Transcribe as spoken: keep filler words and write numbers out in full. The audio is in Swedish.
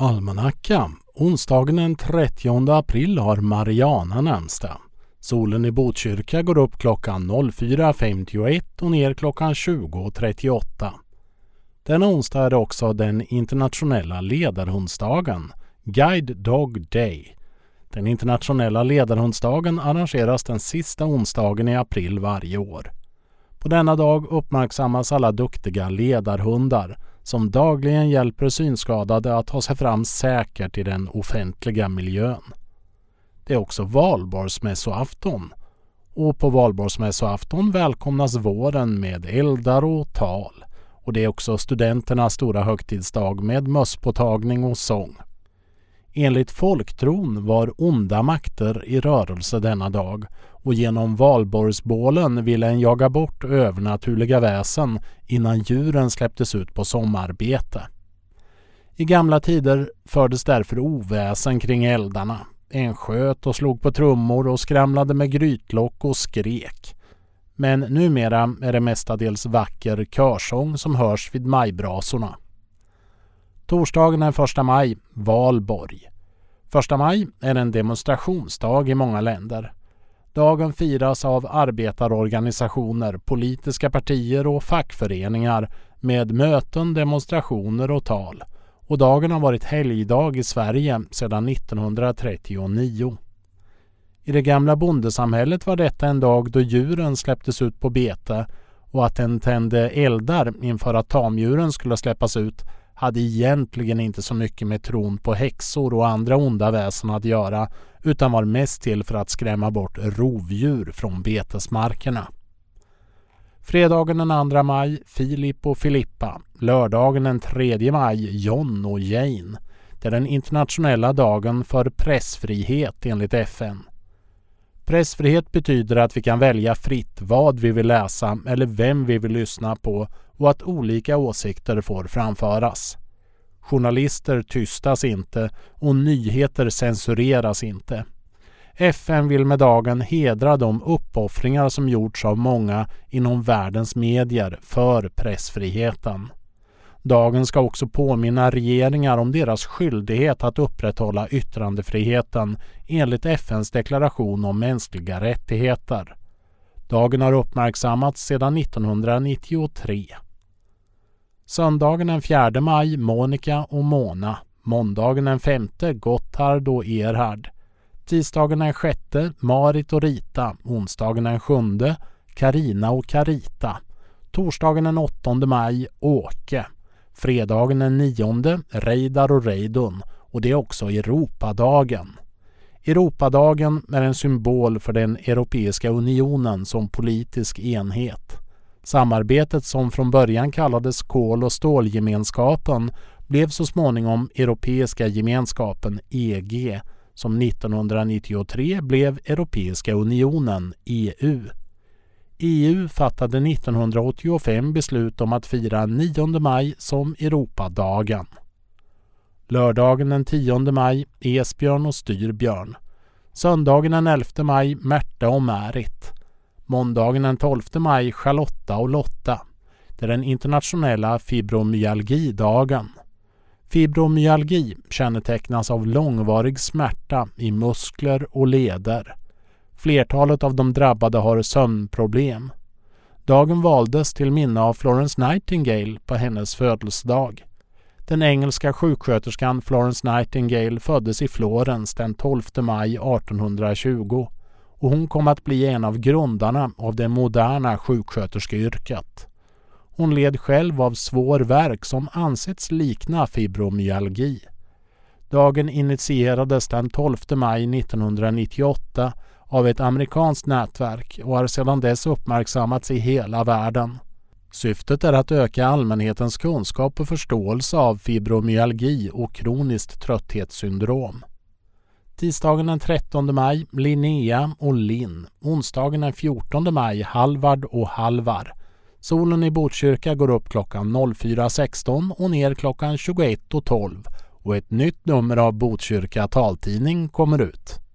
Almanacka. Onsdagen den trettionde april har Mariana namnsdag. Solen i Botkyrka går upp klockan fyra femtioett och ner klockan tjugo trettioåtta. Denna onsdag är det också den internationella ledarhundsdagen, Guide Dog Day. Den internationella ledarhundsdagen arrangeras den sista onsdagen i april varje år. På denna dag uppmärksammas alla duktiga ledarhundar som dagligen hjälper synskadade att ta sig fram säkert i den offentliga miljön. Det är också valborgsmässoafton, och på valborgsmässoafton välkomnas våren med eldar och tal, och det är också studenternas stora högtidsdag med mösspåtagning och sång. Enligt folktron var onda makter i rörelse denna dag, och genom valborgsbålen ville en jaga bort övernaturliga väsen innan djuren släpptes ut på sommarbete. I gamla tider fördes därför oväsen kring eldarna. En sköt och slog på trummor och skramlade med grytlock och skrek. Men numera är det mestadels vacker körsång som hörs vid majbrasorna. Torsdagen är första maj, valborg. Första maj är en demonstrationsdag i många länder. Dagen firas av arbetarorganisationer, politiska partier och fackföreningar med möten, demonstrationer och tal. Och dagen har varit helgdag i Sverige sedan nittonhundratrettionio. I det gamla bondesamhället var detta en dag då djuren släpptes ut på bete, och att en tände eldar inför att tamdjuren skulle släppas ut hade egentligen inte så mycket med tron på häxor och andra onda väsen att göra, utan var mest till för att skrämma bort rovdjur från betesmarkerna. Fredagen den andra maj, Filip och Filippa. Lördagen den tredje maj, John och Jane. Det är den internationella dagen för pressfrihet enligt F N. Pressfrihet betyder att vi kan välja fritt vad vi vill läsa eller vem vi vill lyssna på, och att olika åsikter får framföras. Journalister tystas inte och nyheter censureras inte. F N vill med dagen hedra de uppoffringar som gjorts av många inom världens medier för pressfriheten. Dagen ska också påminna regeringar om deras skyldighet att upprätthålla yttrandefriheten enligt F N:s deklaration om mänskliga rättigheter. Dagen har uppmärksammats sedan nittonhundranittiotre. Söndagen den fjärde maj, Monica och Mona. Måndagen den femte, Gotthard och Erhard. Tisdagen den sjätte, Marit och Rita. Onsdagen den sjunde, Karina och Karita. Torsdagen den åttonde maj, Åke. Fredagen den nionde, Reidar och Reidun, och det är också Europadagen. Europadagen är en symbol för den Europeiska unionen som politisk enhet. Samarbetet som från början kallades kol- och stålgemenskapen blev så småningom Europeiska gemenskapen E G, som nittonhundranittiotre blev Europeiska unionen E U. E U fattade nittonhundraåttiofem beslut om att fira nionde maj som Europadagen. Lördagen den tionde maj, Esbjörn och Styrbjörn. Söndagen den elfte maj, Märta och Märit. Måndagen den tolfte maj, Charlotta och Lotta. Det är den internationella fibromyalgidagen. Fibromyalgi kännetecknas av långvarig smärta i muskler och leder. Flertalet av de drabbade har sömnproblem. Dagen valdes till minne av Florence Nightingale på hennes födelsedag. Den engelska sjuksköterskan Florence Nightingale föddes i Florens den tolfte maj artonhundratjugo, och hon kom att bli en av grundarna av det moderna sjuksköterskeyrket. Hon led själv av svår värk som ansetts likna fibromyalgi. Dagen initierades den tolfte maj nittonhundranittioåtta av ett amerikanskt nätverk och har sedan dess uppmärksammats i hela världen. Syftet är att öka allmänhetens kunskap och förståelse av fibromyalgi och kroniskt trötthetssyndrom. Tisdagen den trettonde maj, Linnea och Linn. Onsdagen den fjortonde maj, Halvard och Halvar. Solen i Botkyrka går upp klockan fyra sexton och ner klockan tjugoett tolv, och ett nytt nummer av Botkyrka taltidning kommer ut.